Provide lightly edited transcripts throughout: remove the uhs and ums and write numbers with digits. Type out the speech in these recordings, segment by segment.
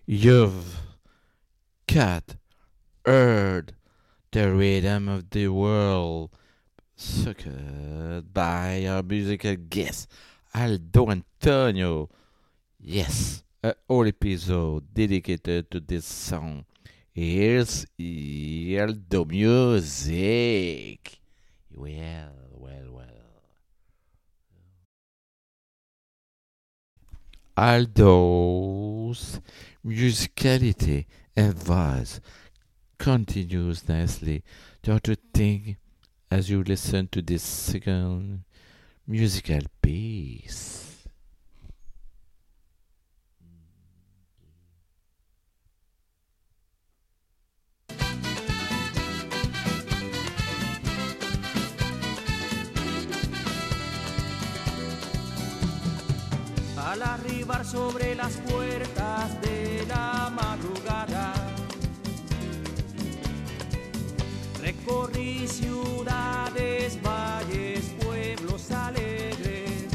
You've got heard the rhythm of the world, suckered by our musical guest, Aldo Antonio. Yes, a whole episode dedicated to this song. Here's Aldo Music. Well. Aldo's musicality and voice continues nicely. Don't you think as you listen to this second musical piece? Al arribar sobre las puertas de la madrugada, recorrí ciudades, valles, pueblos alegres.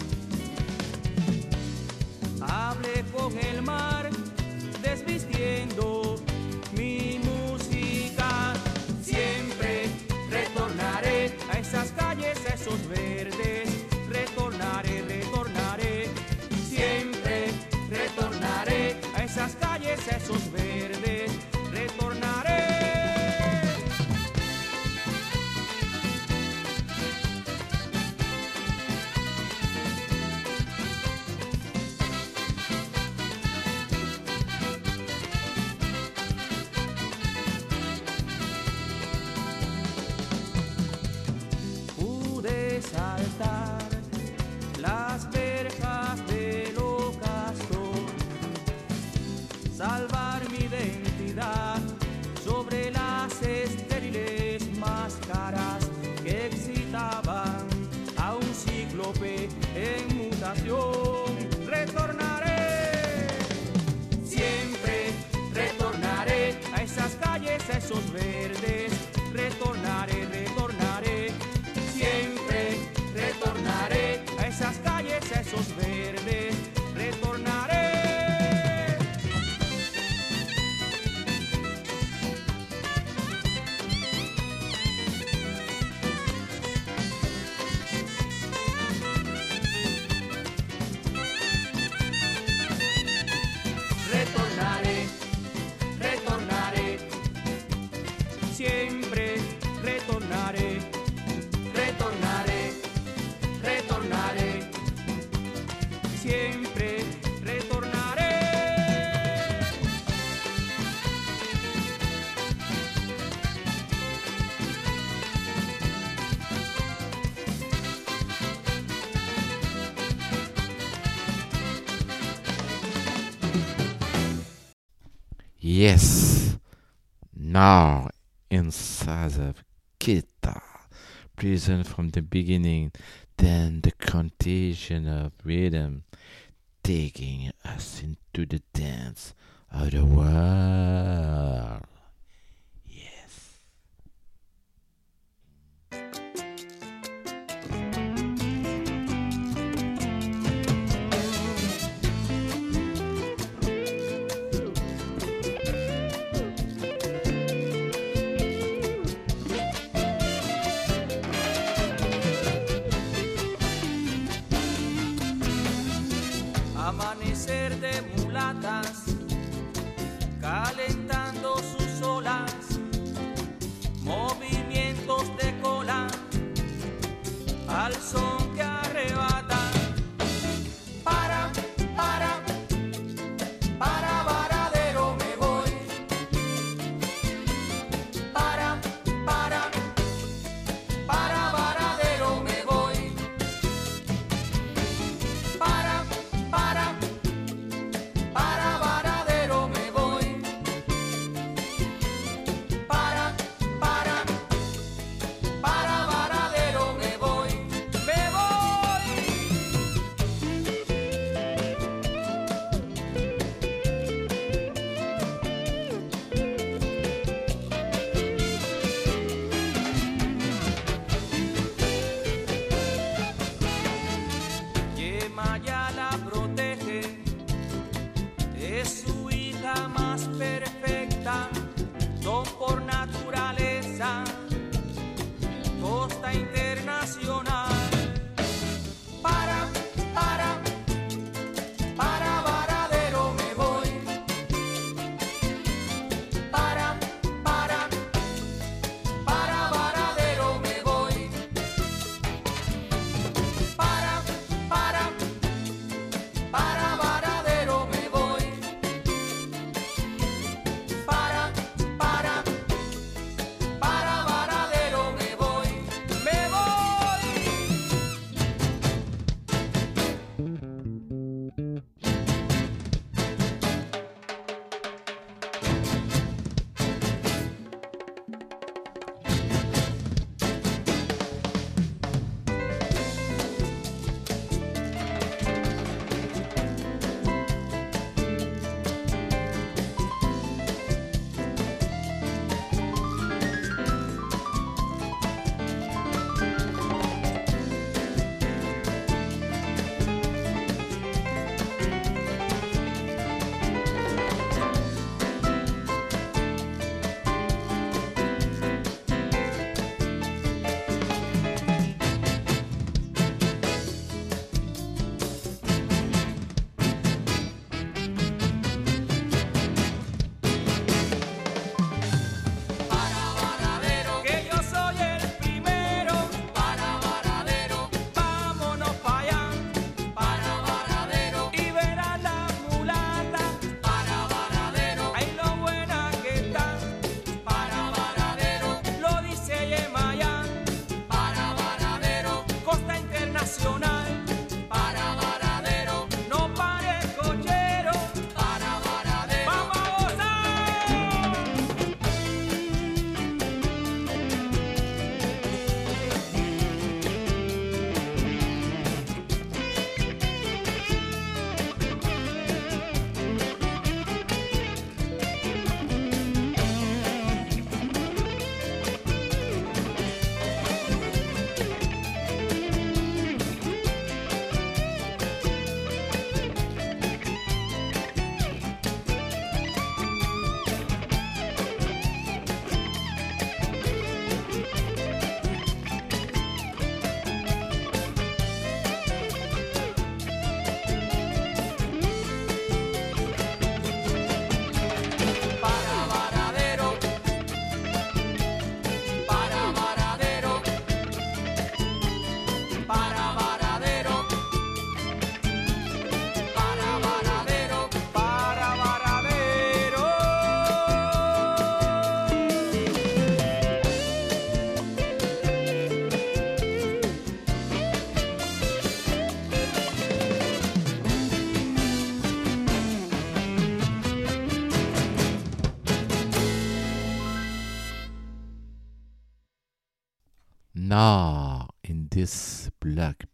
Hablé con el mar, desvistiendo mi música. Siempre retornaré a esas calles, a esos verdes. Retornaré. Siempre retornaré a esas calles, a esos verdes. Retornaré. Pude saltar las verjas del ocaso, salvar mi identidad sobre las estériles máscaras que excitaban a un cíclope en mutación. Retornaré, siempre retornaré a esas calles, a esos verdes. Retornaré, siempre retornaré a esas calles, a esos verdes. Retornaré. Retornaré, siempre retornaré. Retornaré, siempre retornaré. Yes, now inside of guitar, present from the beginning, then the contagion of rhythm taking us into the dance of the world. Yes. Amanecer de mulatas, calentando sus más perfecta, son por naturaleza, costa internacional. Para Varadero me voy. Para Varadero me voy. Para Varadero me voy. Para Varadero me voy. Me voy. Now, in this block,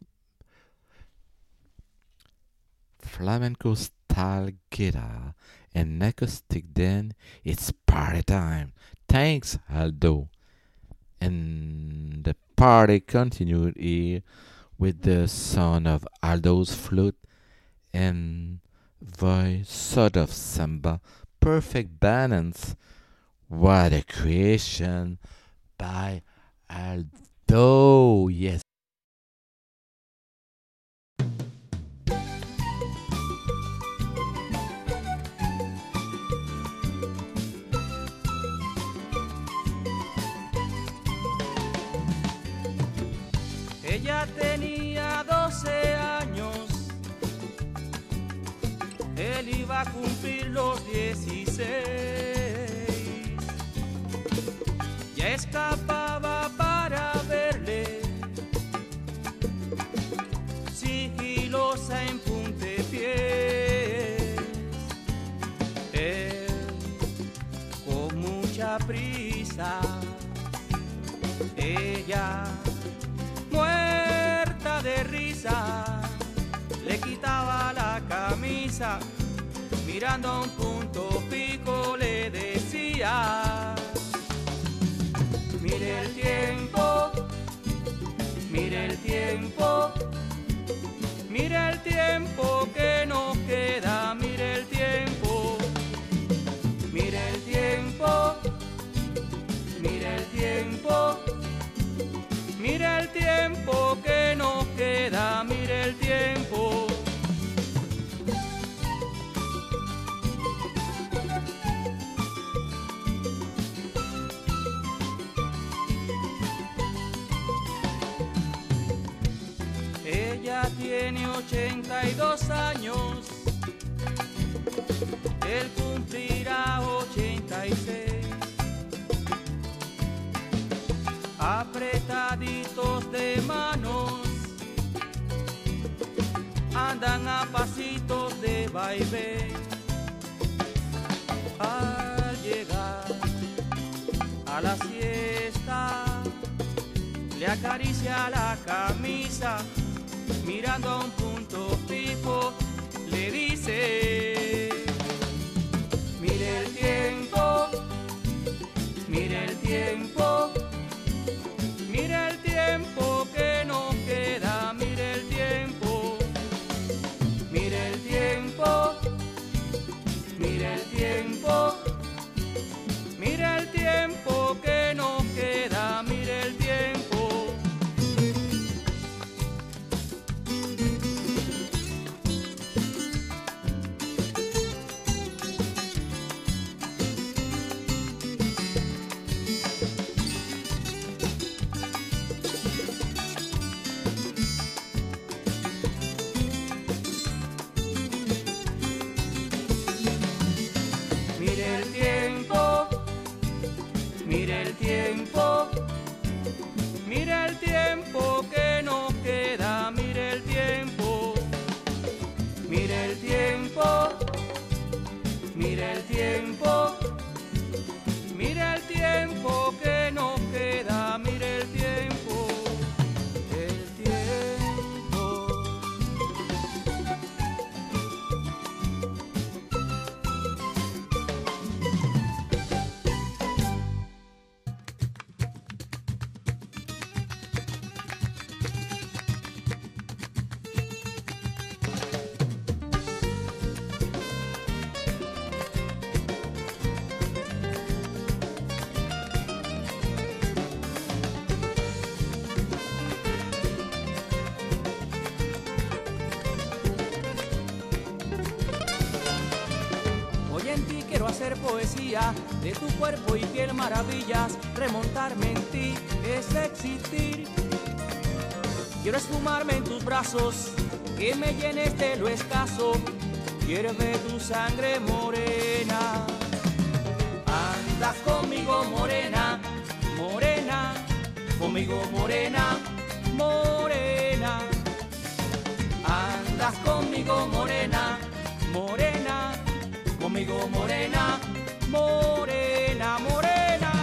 flamenco style guitar and acoustic, then it's party time. Thanks, Aldo. And the party continued here with the sound of Aldo's flute and voice, sort of samba, perfect balance. What a creation by Aldo, yes. Ella tenía 12 años, él iba a cumplir los 16. Ya escapaba para verle, sigilosa en puntapiés. Él con mucha prisa, ella muerta de risa, le quitaba la camisa, mirando a un punto fijo le decía: mire el tiempo, mire el tiempo, mire el tiempo que nos queda, mire el tiempo. 82 años, él cumplirá 86. Apretaditos de manos, andan a pasitos de vaivén. Al llegar a la siesta, le acaricia la camisa, mirando a un punto fijo, le dice: mire el tiempo, mire el tiempo, mire el tiempo que nos queda, mire el tiempo, mire el tiempo, mire el tiempo, mire el tiempo que nos queda, mire el tiempo. Mire el tiempo, mire el tiempo, mire el tiempo que nos queda, mire el tiempo, mire el tiempo, mire el tiempo, mire el tiempo que nos queda, mire el tiempo, el tiempo. Hoy en ti quiero hacer poesía, de tu cuerpo y piel maravillas, remontarme en ti es existir. Quiero esfumarme en tus brazos, que me llenes de lo escaso, hierve tu sangre morena. Andas conmigo morena, morena, conmigo morena, morena. Andas conmigo morena, morena, conmigo morena, morena, morena.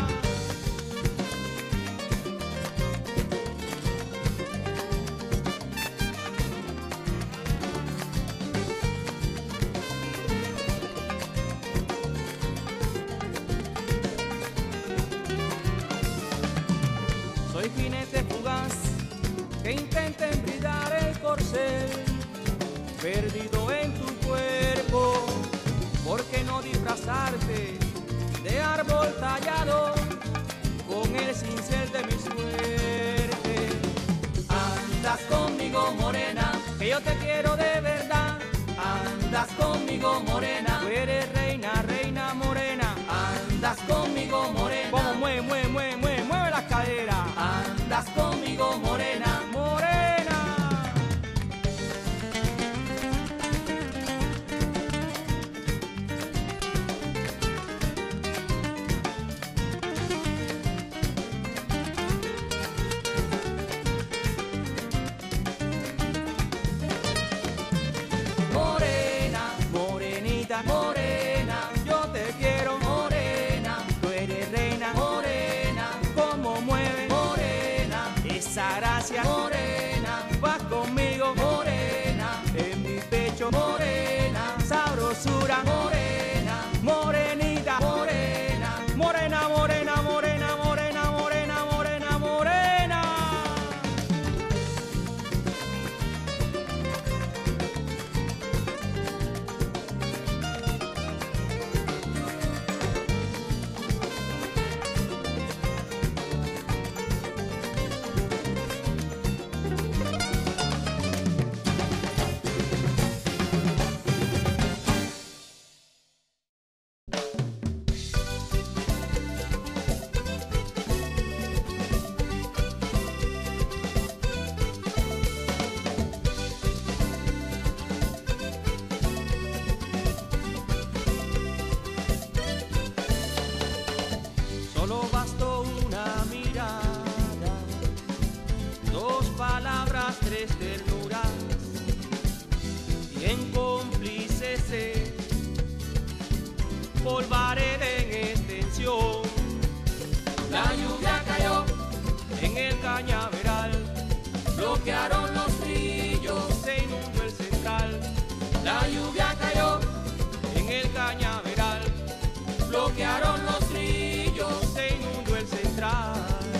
Soy jinete fugaz que intenta embridar el corcel, perdido en tu cuerpo. ¿Por qué no disfrazarte de árbol tallado con el cincel de mi suerte? Andas conmigo morena, que yo te quiero de verdad. Andas conmigo morena, tú eres reina, reina morena. Andas conmigo morena, como mueve, mueve, mueve, mueve, mueve las caderas. Andas conmigo morena, morena. Morena, morenita, morena, yo te quiero, morena, tú eres reina, morena, como mueve, morena, esa gracia, morena, vas conmigo, morena, en mi pecho, morena, sabrosura, morena, morenita, morena, morena, morena, morena, morena, morena, morena, morena. tres ternuras y en cómplices polvareda en extensión. La lluvia cayó en el cañaveral, bloquearon los ríos, se inundó el central. La lluvia cayó en el cañaveral, bloquearon los ríos, se inundó el central.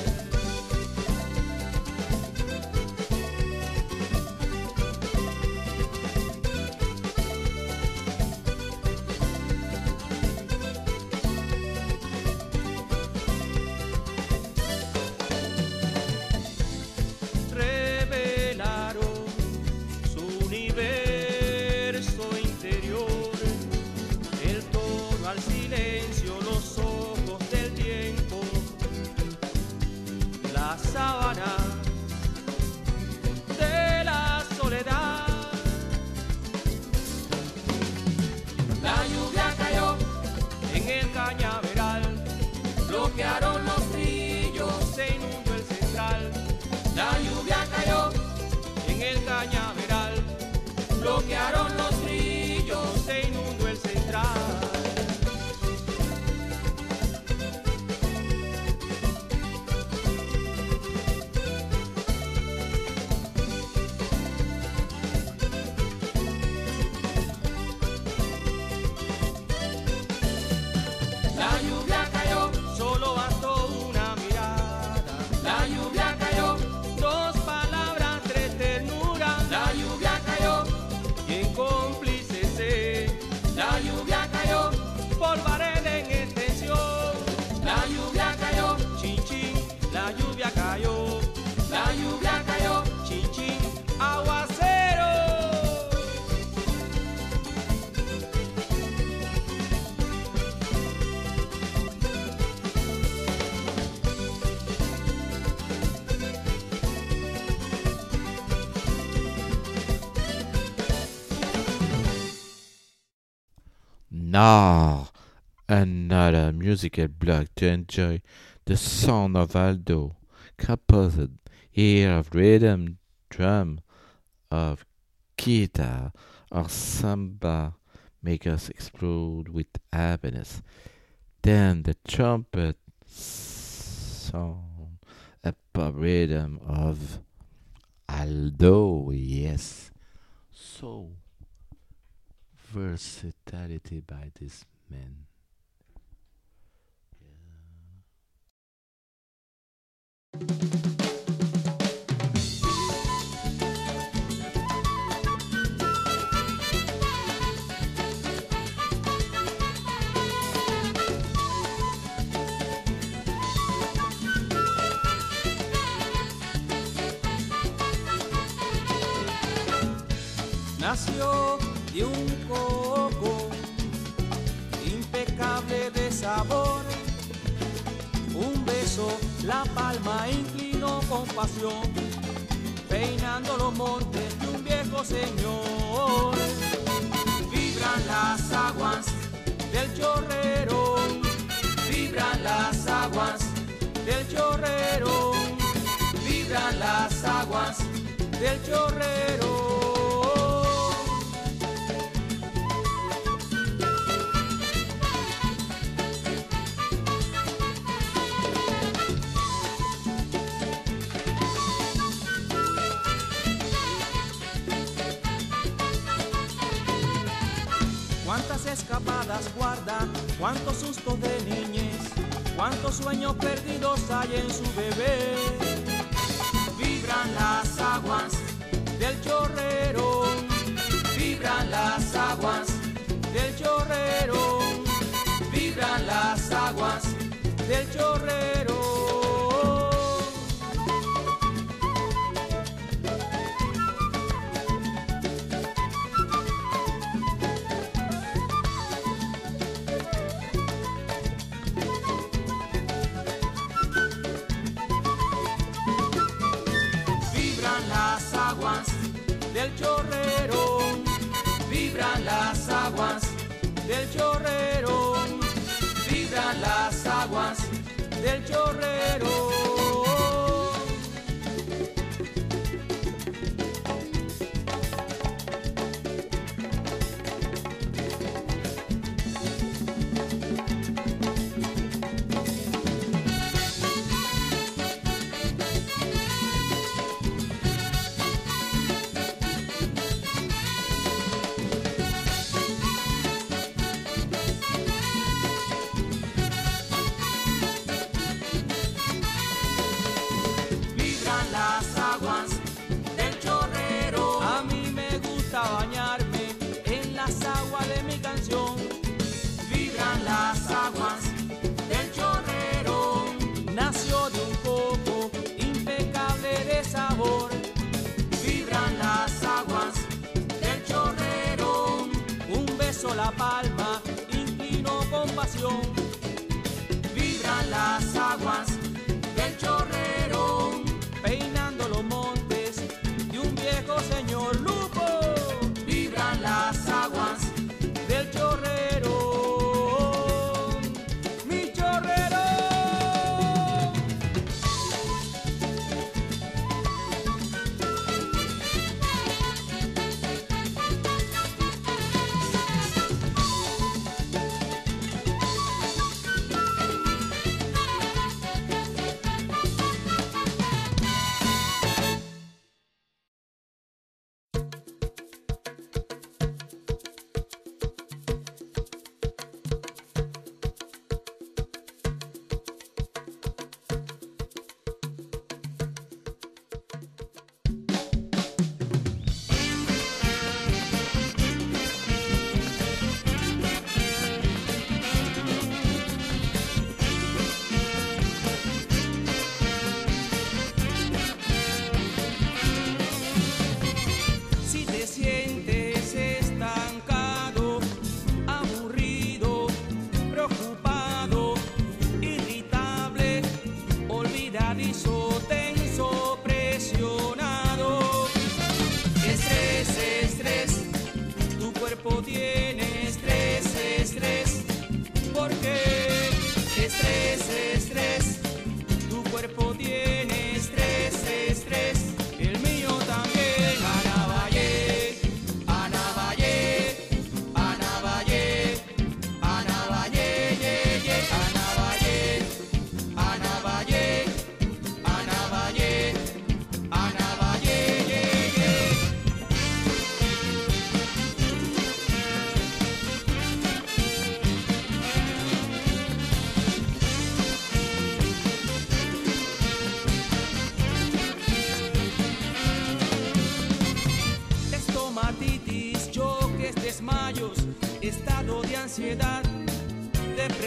Sábana de la soledad. La lluvia cayó en el cañaveral, bloquearon los ríos, se inundó el central. La lluvia cayó en el cañaveral, bloquearon los ríos, se inundó el central. La lluvia cayó, chin chin, aguacero. Now, another musical block to enjoy the sound of Aldo, composed here of rhythm, drum, of guitar, or samba, make us explode with happiness. Then the trumpet sound, a pop rhythm of Aldo, yes. So, versatility by this man. Nació de un coco impecable de sabor, un beso, la palma inclinó con pasión, peinando los montes de un viejo señor. Vibran las aguas del chorrero, vibran las aguas del chorrero, vibran las aguas del chorrero. Cuántas escapadas guarda, cuántos sustos de niñez, cuántos sueños perdidos hay en su bebé. Vibran las aguas del chorrero, vibran las aguas del chorrero, vibran las aguas del chorrero. Del chorrero, vibran las aguas del chorrero, vibran las aguas del chorrero.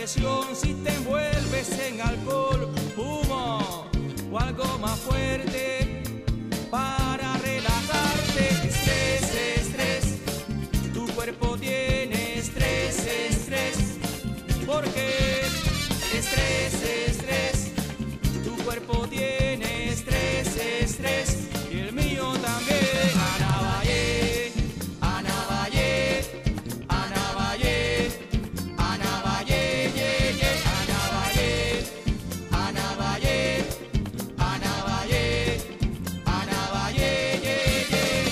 presión si te envuelves en alcohol, humo o algo más fuerte para relajarte. Estrés, estrés, tu cuerpo tiene estrés, estrés, porque estrés, estrés, tu cuerpo tiene estrés, estrés, y el mío también. Anavalle, Anavalle, Anavalle, Anavalle, ye, ye, Anavalle, Anavalle, Anavalle, Anavalle, ye,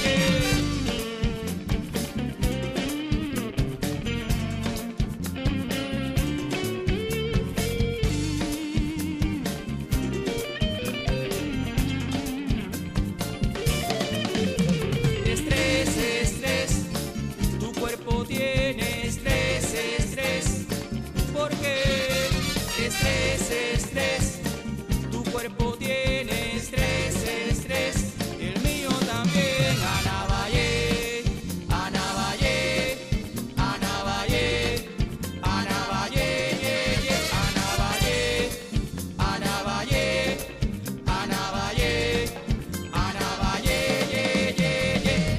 estrés, estrés, tu cuerpo tiene estrés, estrés, porque estrés, estrés, tu cuerpo tiene estrés, estrés, el mío también. Anavalle, Anavalle, Anavalle, Anavalle, ye, ye, Anavalle, Anavalle, Anavalle, Anavalle, ye, ye, ye.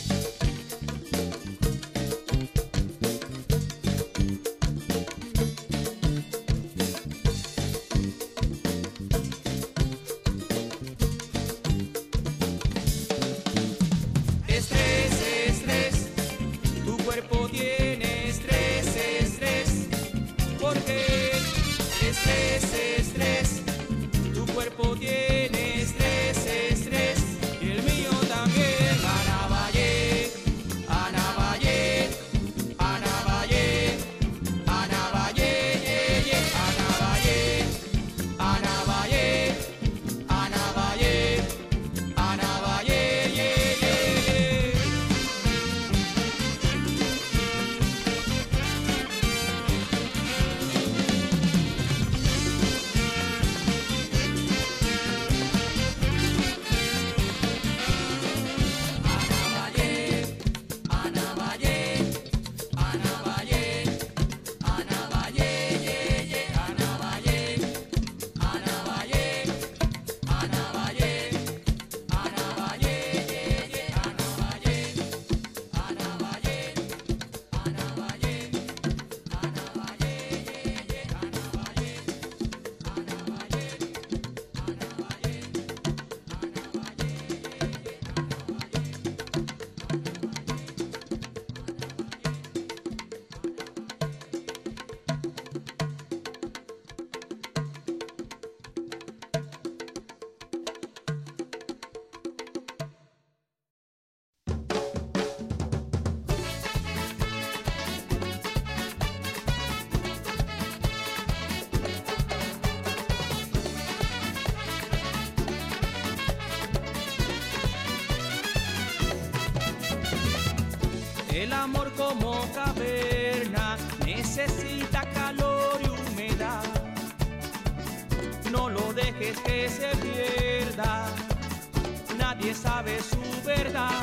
Estrés, estrés, tu cuerpo tiene estrés, estrés, porque estrés, estrés, tu cuerpo tiene estrés, estrés, y el mío también. Anavalle, Anavalle, Anavalle, Anavalle, ye, ye, Anavalle, Anavalle, Anavalle, Anavalle, ye, ye, ye. Anavalle, Anavalle, Anavalle, Anavalle, ye, ye, Anavalle, Anavalle, Anavalle, Anavalle, ye, ye, Anavalle, Anavalle, Anavalle, Anavalle, ye, ye, Anavalle, Anavalle, El amor como caverna necesita calor y humedad. No lo dejes que se pierda, nadie sabe su verdad.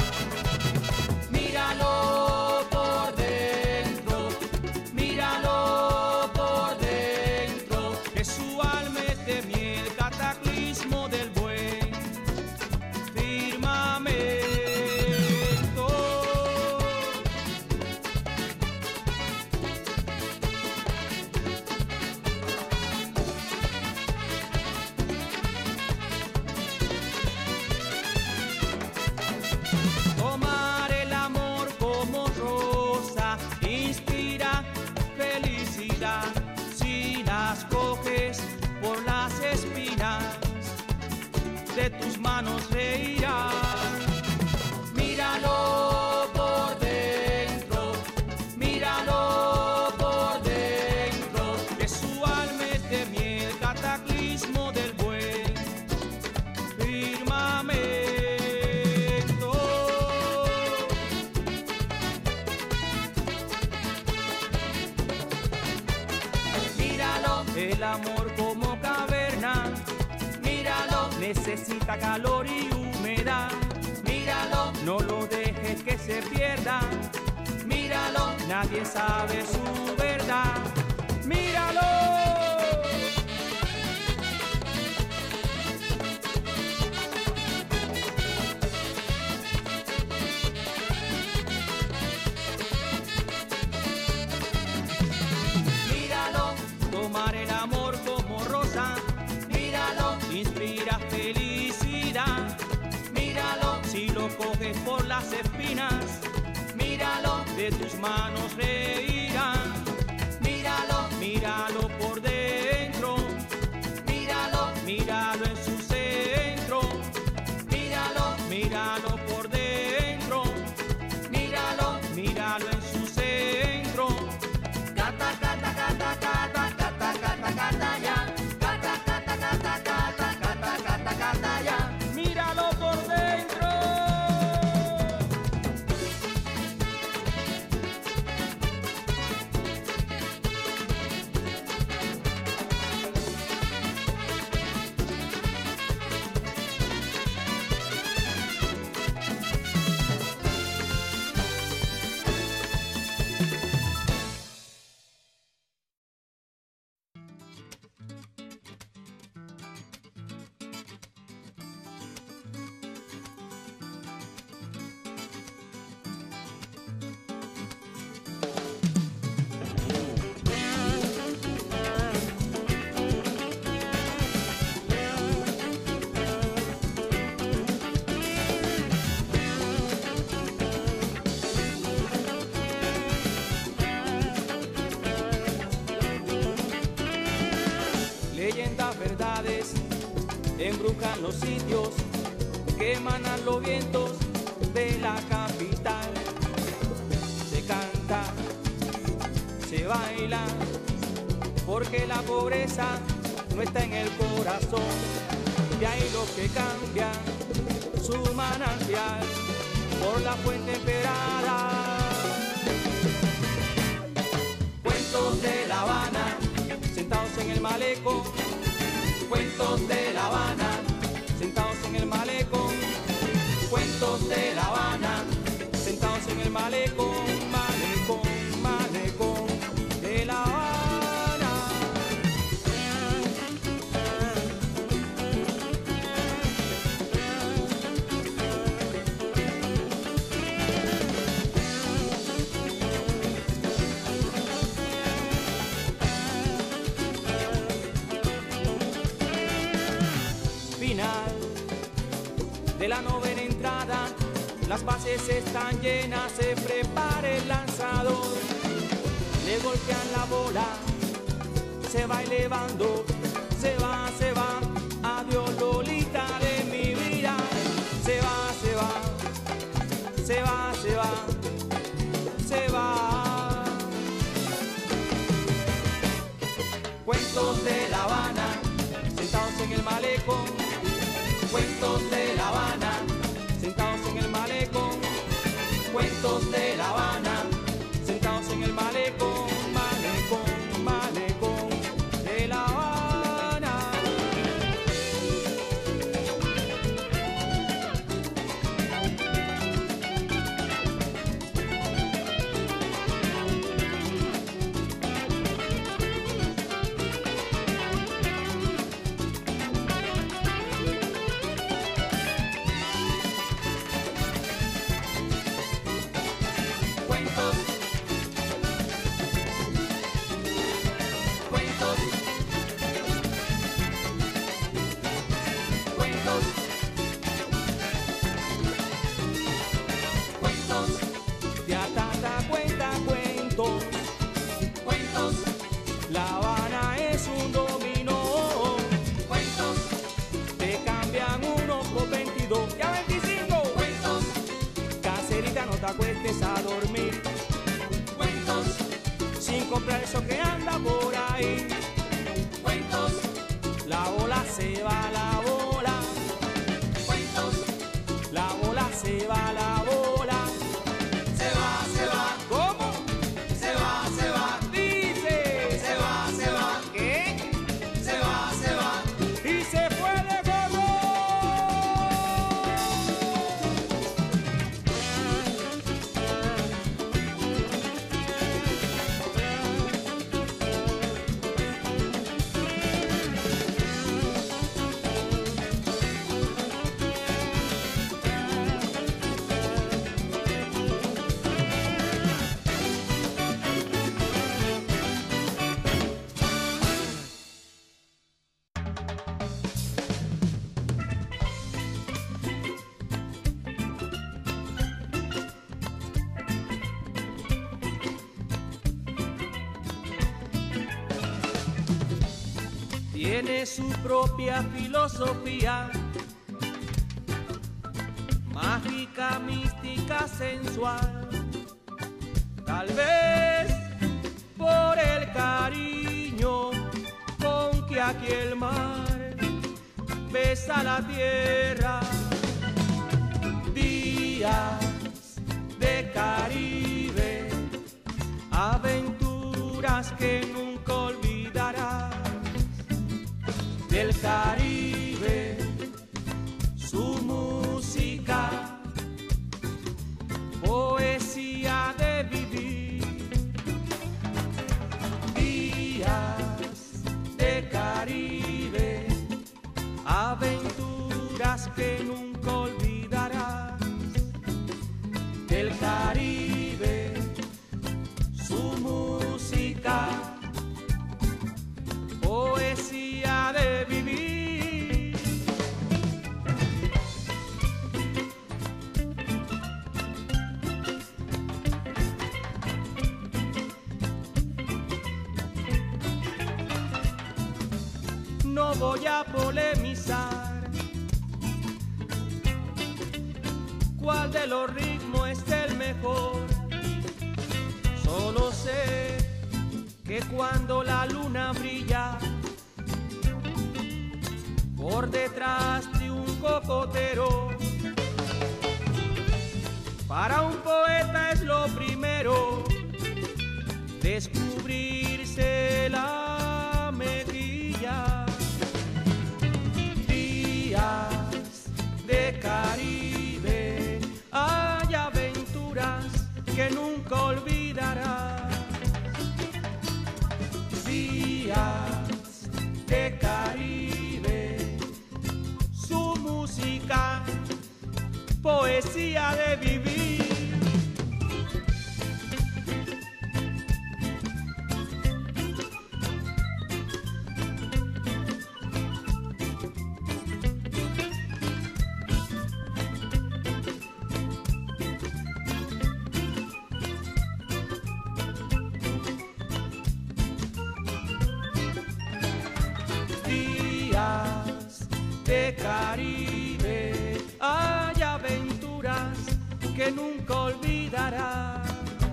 Míralo por dentro, míralo por dentro, que su alma es de miel, cataclismo del buen firmamento. Tomar el amor como rosa inspira felicidad. Si las coges por las espinas, de tus manos reirás. Míralo por dentro, míralo por dentro, que su alma es de miel, cataclismo del buen firmamento. Míralo, el amor como caverna, míralo, necesita calor y humedad. Míralo, no lo dejes que se pierda. Míralo, nadie sabe su verdad. Míralo. las espinas, míralo, de tus manos reirán. Míralo, míralo por dentro, míralo, míralo en su centro. Míralo, míralo por dentro, míralo, míralo en su centro. Cata, cata, cata, cata, cata, cata, cata ya. Cata, cata, cata, cata, cata, cata, cata ya. Míralo por dentro. Leyendas, verdades, embrujan los sitios que emanan los vientos de la capital. Se canta, se baila, porque la pobreza no está en el corazón. De ahí los que cambian su manantial por la fuente emperada. Cuentos de La Habana, sentados en el malecón. Cuentos de La Habana, sentados en el malecón. Cuentos de La Habana, sentados en el malecón. Malecón, malecón de La Habana. Final de la novena entrada, las bases están llenas, se prepara el lanzador. Le golpean la bola, se va elevando, se va, adiós Lolita de mi vida. Se va, se va, se va, se va, se va. Cuentos de La Habana, sentados en el malecón. Cuentos de La Habana, sentados en el malecón. Cuentos de La Habana, sentados en el malecón. Malecón, malecón de La Habana. La Habana es un dominó. Cuentos te cambian uno por 22 y a 25. Cuentos, caserita, no te acuestes a dormir. Cuentos, sin comprar eso que anda por ahí. Cuentos, la bola se va, la bola. Cuentos, la bola se va, la bola. Se va, se va. ¿Cómo? Se va, se va. Dice, se va, se va. ¿Qué? Se va, se va. Y se fue de gorro. tiene su propia filosofía, mágica, mística, sensual. Tal vez por el cariño con que aquí el mar besa la tierra. Días de Caribe, aventuras que nunca olvidarás. Del Caribe, su música, poesía de vivir. Días de Caribe, aventuras que nunca olvidarás. Del Caribe, su música, poesía de vivir. No voy a polemizar cuál de los ritmos es el mejor. Solo sé que cuando la luna brilla por detrás de un cocotero, para un poeta es lo primero descubrirse la mejilla. Días de Caribe, hay aventuras que nunca olvidarás. Días de Caribe, su música, poesía de vivir. Días de Caribe, hay aventuras que nunca olvidarás.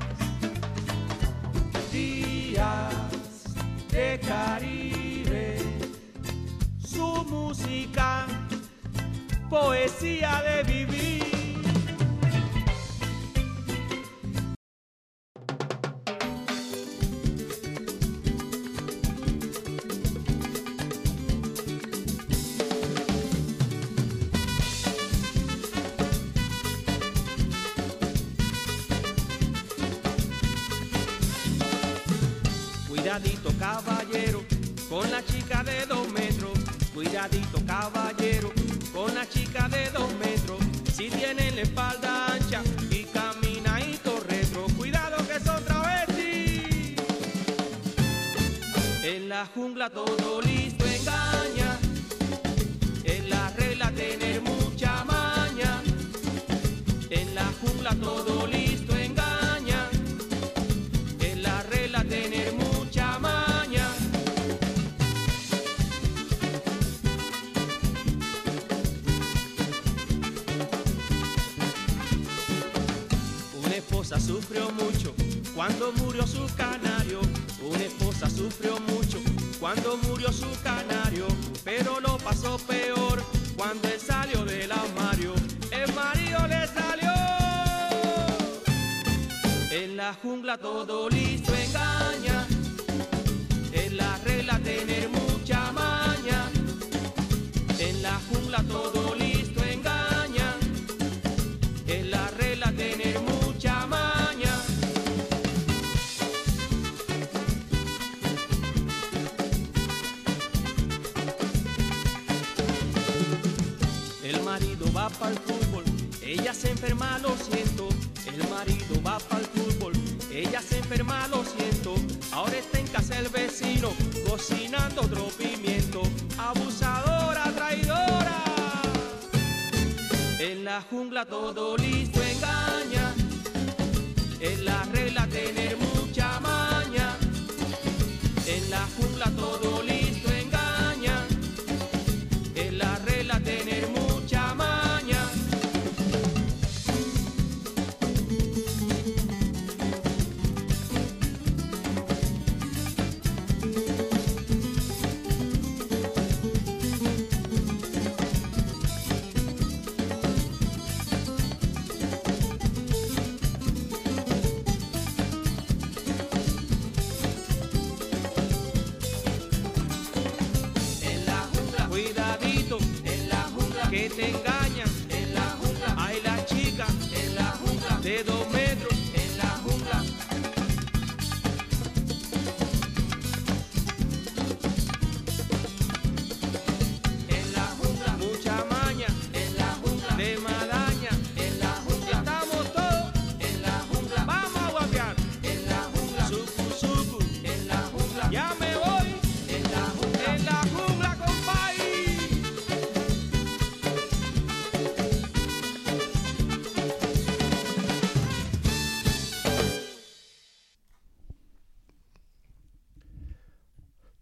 Días de Caribe, su música, poesía de vivir. Cuidadito caballero, con la chica de 2 metros. Cuidadito caballero, con la chica de 2 metros. Si tiene la espalda ancha y caminadito retro. Cuidado que son travestis. En la jungla todo listo engaña. En la regla tener mucha maña. En la jungla todo listo engaña. En la regla tener mucha maña. Una esposa sufrió mucho cuando murió su canario. Una esposa sufrió mucho cuando murió su canario. Pero lo pasó peor cuando él salió del armario. El marido le salió. En la jungla todo listo engaña. En la regla tener mucha maña. En la jungla todo listo engaña. En la regla tener mucha maña. El marido va para el fútbol, ella se enferma, lo siento. El marido va para el fútbol, ella se enferma, lo siento. Ahora está en casa el vecino, cocinando otro pimiento. Abusadora, traidora. En la jungla todo listo engaña. En la regla tener mucha maña. En la jungla todo listo engaña.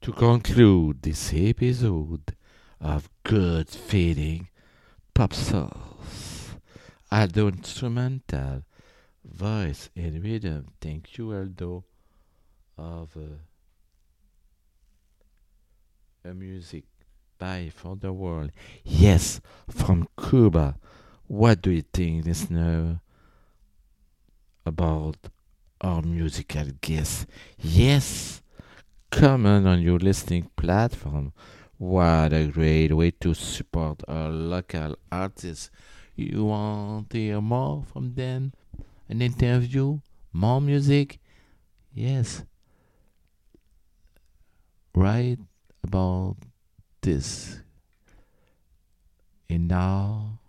To conclude this episode of Good Feeling Pop Souls, Aldo instrumental, voice and rhythm. Thank you, Aldo, of a music by for the world. Yes, from Cuba. What do you think, listener, about our musical guest? Yes, comment on your listening platform. What a great way to support our local artists. You want to hear more from them? An interview? More music? Yes. Write about this. And now,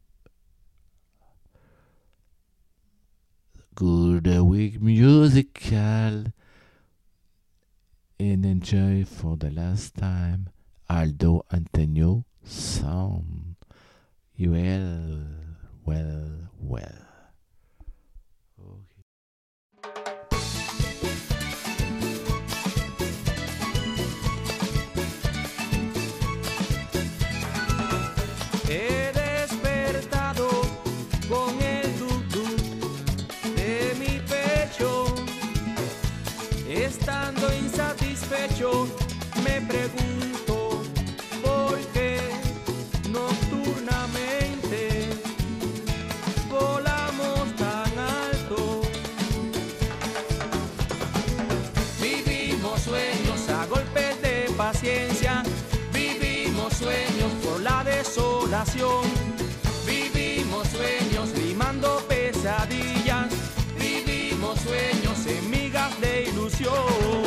good week musical. And enjoy for the last time Aldo Antonio song. Well. Okay. He despertado con el duk-duk de mi pecho. Estando insatisfecho, me pregunto por qué nocturnamente volamos tan alto. Vivimos sueños a golpes de paciencia, vivimos sueños por la desolación, vivimos sueños limando pesadillas, vivimos sueños en migas de ilusión.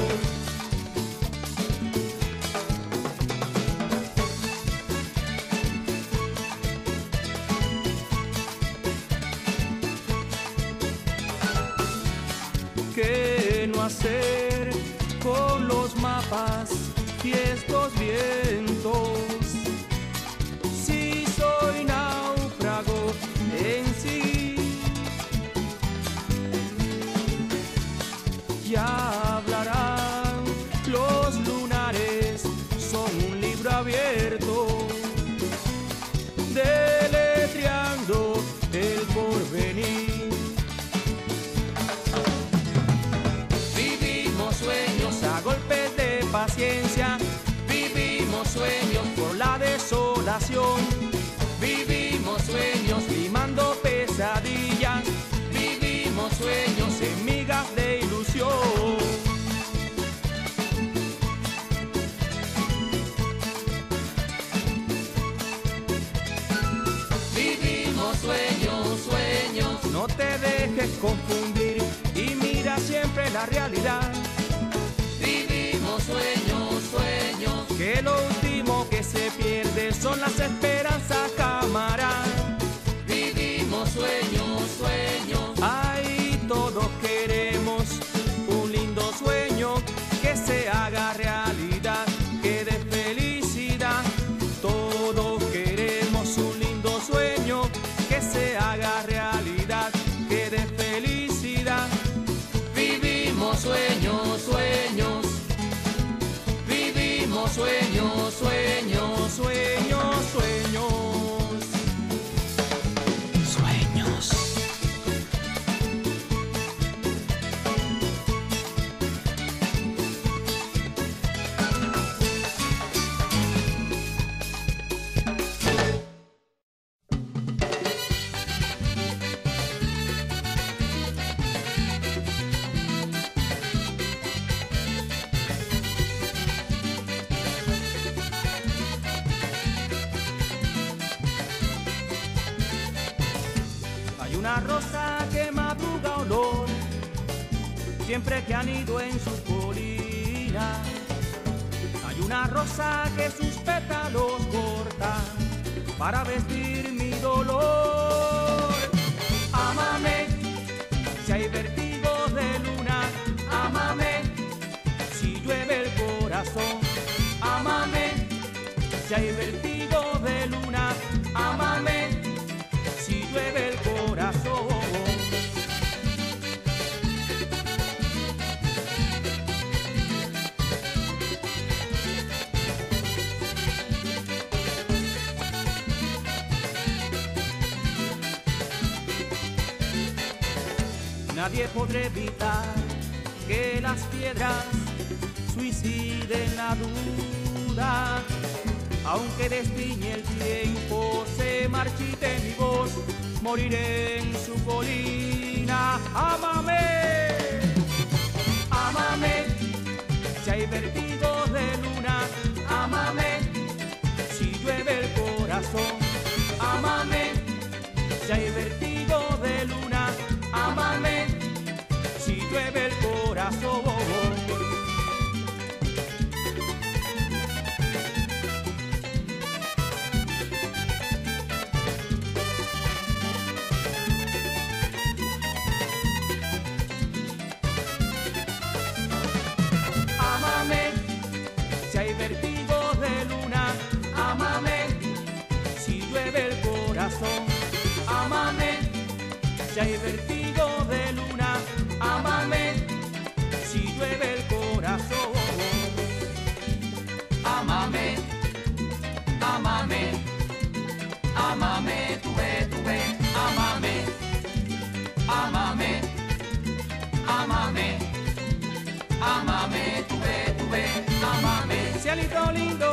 ¿Qué no hacer con los mapas y estos vientos? Si soy náufrago en sí, ya hablarán los lunares, son un libro abierto, deletreando el porvenir. Sueños a golpes de paciencia, vivimos sueños por la desolación, vivimos sueños limando pesadillas, vivimos sueños en migas de ilusión. Vivimos sueños, no te dejes confundir y mira siempre la realidad. Vivimos sueños, que lo último que se pierde son las esperanzas, camarada. Vivimos sueños, ay, todos queremos un lindo sueño que se haga realidad, que dé felicidad. Todos queremos un lindo sueño que se haga realidad, que dé felicidad. Vivimos sueños. Vivimos sueños. Una rosa que madruga olor, siempre que anido en su colina. Hay una rosa que sus pétalos corta para vestir mi dolor. Ámame, si hay vértigo de luna, ámame, si llueve el corazón. Ámame, si hay vértigo de luna, ámame, si llueve el corazón. nadie podrá evitar que las piedras suiciden la duda. Aunque destiñe el tiempo, se marchite mi voz, moriré en su colina. Ámame, ámame, si hay vértigo de luna. Ámame, si llueve el corazón. Ámame, si hay vértigo de luna. Ámame, si llueve el corazón. Ámame, si hay vértigo de luna. Ámame, si llueve el corazón. Ámame, si hay vértigo de luna. Ámame, si llueve el corazón. Ámame, ámame, ámame, tú ve, ámame, ámame, ámame, ámame, tú ve, ámame. Cielito lindo,